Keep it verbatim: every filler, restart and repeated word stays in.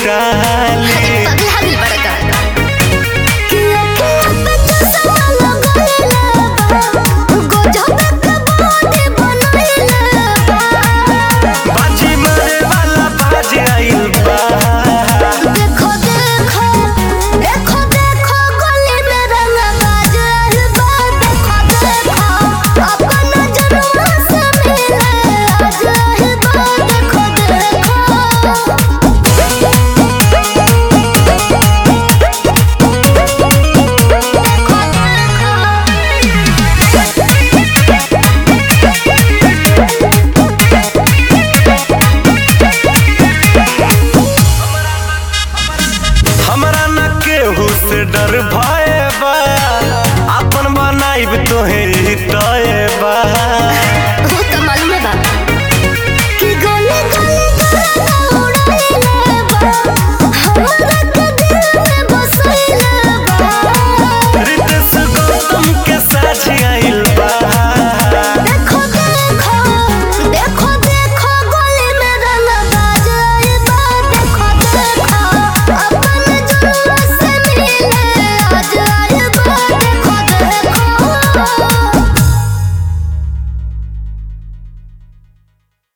काली बाजी मारे वाला बाज आइल बा। देखो देखो देखो देखो गली में रंगा बाज आइल बा। देखो देखो अपना जनवा से मिले आज आइल बा। देखो हमरा न केहू से डर भय